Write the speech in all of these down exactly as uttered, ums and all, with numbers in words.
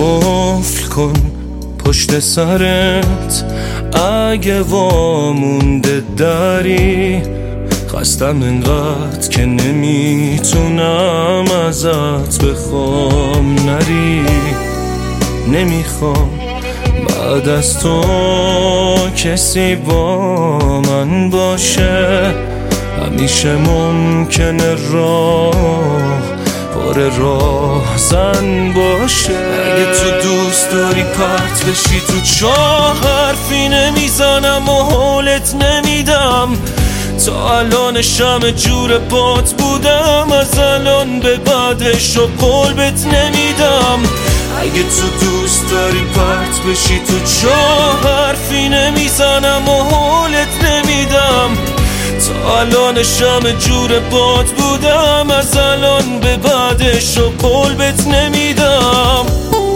قفل کن پشت سرت اگه وامونده داری، خستم انقدر که نمیتونم ازت بخوام نری. نمیخوام بعد از تو کسی با من باشه، همیشه ممکنه راه پر راه زن باشه. اگه تو دوست داری پرت بشی تو چاه، حرفی نمیزنم و حالت نمیدم. تا الان شمع جور بات بودم، از الان به بعدش و قلبت نمیدم. اگه تو دوست داری پرت بشی تو چاه، حرفی نمیزنم و حالت نمیدم. تا الان شمع جور باد بودم، از الان به بعدش و قلبت نمیدم.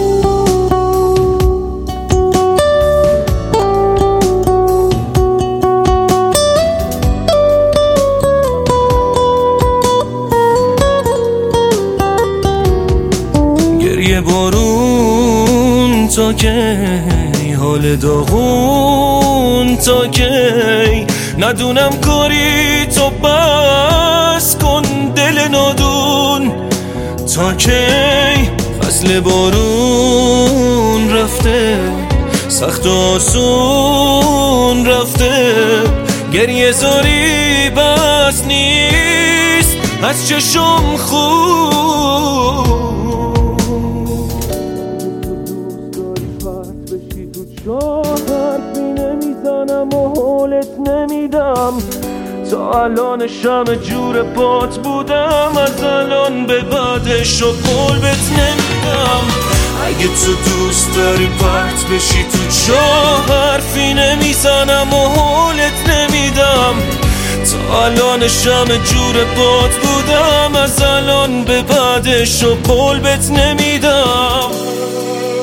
گریه بارون تا کی، حال داغون تا کی، ندونم کاری تو بس کن دل نادون تا کی. فصل بارون رفته، سخت و آسون رفته، گریه زاری بس نیست از چشم خون. حرفی نمیزنم و حالت نمیدم. تا الان شمع جور بات بودم، از الان به بعدش و قلبت نمیدم. اگه تو دوست داری پرت بشی تو چاه، حرفی نمیزنم و حالت نمیدم. تا الان شمع جور بات بودم، از الان به بعدش و قلبت نمیدم.